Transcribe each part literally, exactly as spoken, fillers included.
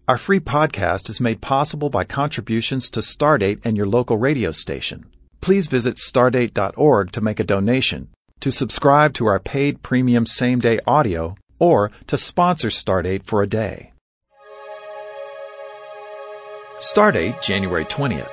Our free podcast is made possible by contributions to Stardate and your local radio station. Please visit stardate dot org to make a donation, to subscribe to our paid premium same-day audio, or to sponsor Stardate for a day. Stardate, January twentieth.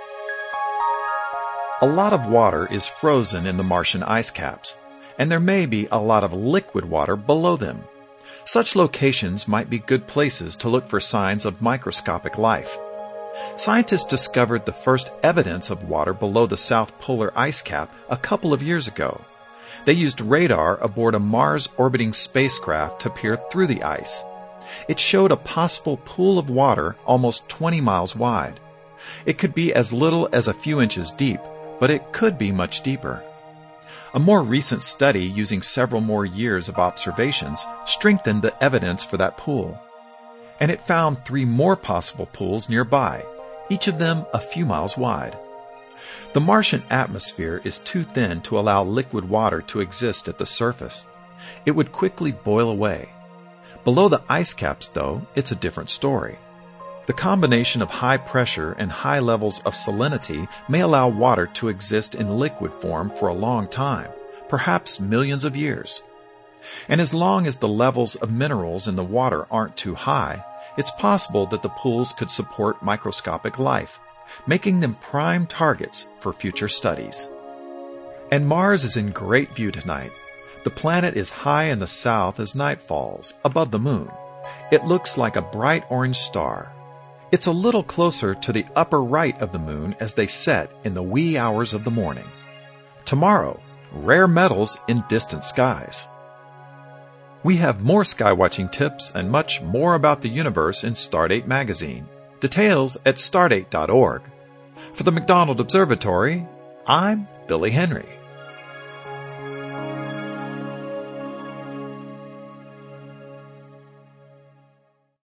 A lot of water is frozen in the Martian ice caps, and there may be a lot of liquid water below them. Such locations might be good places to look for signs of microscopic life. Scientists discovered the first evidence of water below the South Polar ice cap a couple of years ago. They used radar aboard a Mars-orbiting spacecraft to peer through the ice. It showed a possible pool of water almost twenty miles wide. It could be as little as a few inches deep, but it could be much deeper. A more recent study using several more years of observations strengthened the evidence for that pool. And it found three more possible pools nearby, each of them a few miles wide. The Martian atmosphere is too thin to allow liquid water to exist at the surface. It would quickly boil away. Below the ice caps, though, it's a different story. The combination of high pressure and high levels of salinity may allow water to exist in liquid form for a long time, perhaps millions of years. And as long as the levels of minerals in the water aren't too high, it's possible that the pools could support microscopic life, making them prime targets for future studies. And Mars is in great view tonight. The planet is high in the south as night falls, above the moon. It looks like a bright orange star. It's a little closer to the upper right of the moon as they set in the wee hours of the morning. Tomorrow, rare metals in distant skies. We have more skywatching tips and much more about the universe in Stardate magazine. Details at stardate dot org. For the McDonald Observatory, I'm Billy Henry.